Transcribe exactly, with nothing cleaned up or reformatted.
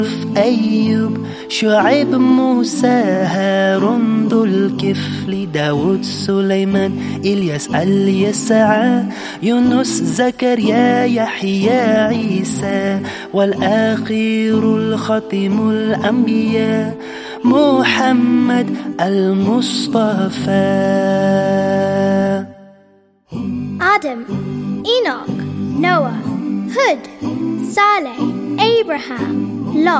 أيوب شعيب موسى هارون ذو الكفل داود سليمان إلياس اليسع يونس زكريا يحيى عيسى والآخر الختم الأنبياء محمد المصطفى. Adam, Enoch, Noah, Hud, Saleh, Abraham, Lot,